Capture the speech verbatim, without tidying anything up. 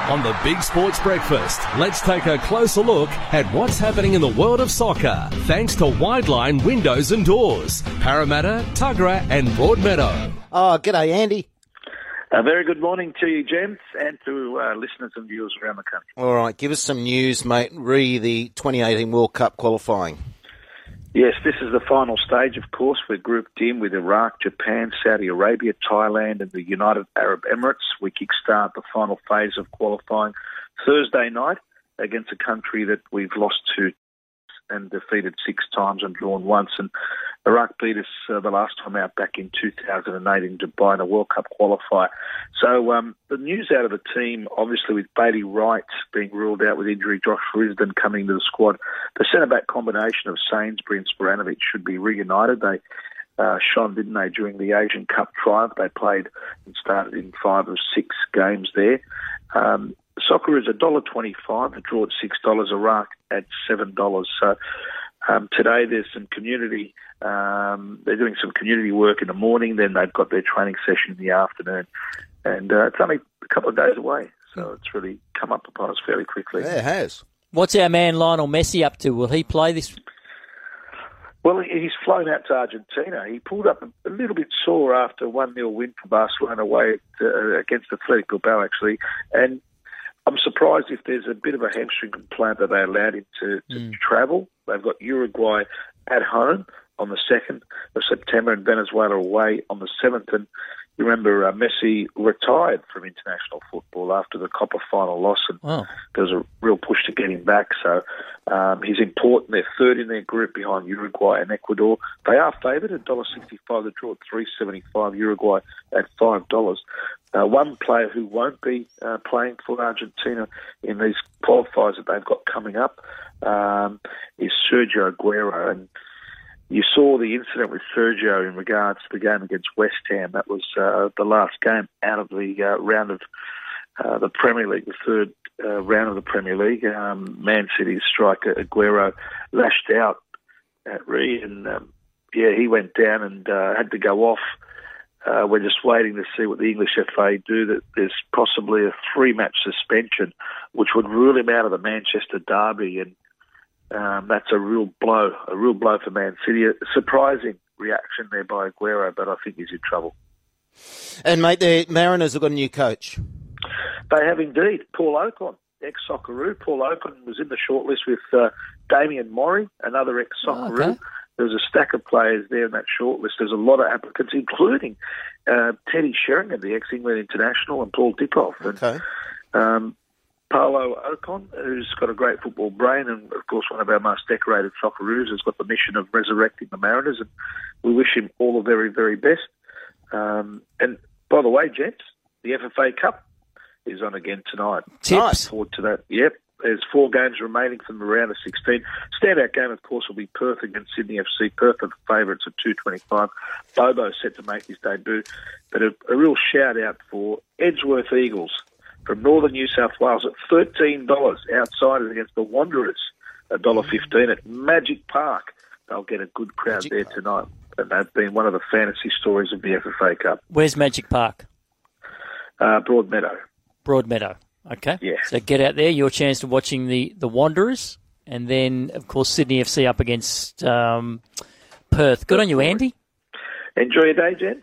On the Big Sports Breakfast, let's take a closer look at what's happening in the world of soccer, thanks to Wideline Windows and Doors, Parramatta, Tuggerah and Broadmeadow. Oh, g'day, Andy. A very good morning to you, gents, and to uh, listeners and viewers around the country. All right, give us some news, mate, re the twenty eighteen World Cup qualifying. Yes, this is the final stage, of course. We're grouped in with Iraq, Japan, Saudi Arabia, Thailand and the United Arab Emirates. We kickstart the final phase of qualifying Thursday night against a country that we've lost to and defeated six times and drawn once. And Iraq beat us uh, the last time out back in two thousand eight in Dubai in a World Cup qualifier. So um, the news out of the team, obviously with Bailey Wright being ruled out with injury, Josh Risdon coming to the squad, the centre-back combination of Sainsbury and Sporanovic should be reunited. They uh, shone, didn't they, during the Asian Cup triumph. They played and started in five of six games there. Um, Soccer is one dollar twenty-five, the draw at six dollars, Iraq at seven dollars. So um, today there's some community, um, they're doing some community work in the morning, then they've got their training session in the afternoon. And uh, it's only a couple of days away, so it's really come up upon us fairly quickly. Yeah, it has. What's our man Lionel Messi up to? Will he play this? Well, he's flown out to Argentina. He pulled up a little bit sore after a one nil win for Barcelona away at, uh, against Athletic Bilbao, actually. And I'm surprised if there's a bit of a hamstring complaint that they allowed him to, to mm. travel. They've got Uruguay at home on the second of September and Venezuela away on the seventh. And you remember uh, Messi retired from international football after the Copa final loss, and oh. there was a real push to get him back. So um, he's important. They're third in their group behind Uruguay and Ecuador. They are favoured at one dollar sixty-five. The draw at three dollars seventy-five. Uruguay at five dollars. Uh, one player who won't be uh, playing for Argentina in these qualifiers that they've got coming up um, is Sergio Aguero. And you saw the incident with Sergio in regards to the game against West Ham. That was uh, the last game out of the uh, round of uh, the Premier League, the third uh, round of the Premier League. Um, Man City's striker Aguero lashed out at Reed, and um, yeah, he went down and uh, had to go off. Uh, we're just waiting to see what the English F A do. That there's possibly a three-match suspension, which would rule him out of the Manchester derby, and um, that's a real blow, a real blow for Man City. A surprising reaction there by Aguero, but I think he's in trouble. And, mate, the Mariners have got a new coach. They have indeed. Paul Ocon, ex-Socceroo. Paul Ocon was in the shortlist with uh, Damien Mori, another ex-Socceroo. Oh, okay. There's a stack of players there in that shortlist. There's a lot of applicants, including uh, Teddy Sheringham, the ex-England international, and Paul Dickhoff. And, okay. Um, Paulo Ocon, who's got a great football brain and, of course, one of our most decorated Socceroos, has got the mission of resurrecting the Mariners, and we wish him all the very, very best. Um, and, by the way, gents, the F F A Cup is on again tonight. Tips. Nice. Forward to that. Yep. There's four games remaining from the round of sixteen. Standout game, of course, will be Perth against Sydney F C. Perth are the favourites at two twenty-five. Bobo set to make his debut. But a, a real shout-out for Edgeworth Eagles from northern New South Wales at thirteen dollars. Outsiders against the Wanderers at one dollar fifteen at Magic Park. They'll get a good crowd Magic there Park. tonight. And they've been one of the fantasy stories of the F F A Cup. Where's Magic Park? Uh, Broadmeadow. Broadmeadow. Okay. Yeah. So get out there, your chance to watching the, the Wanderers, and then, of course, Sydney F C up against um, Perth. Good on you, Andy. Enjoy your day, Jen.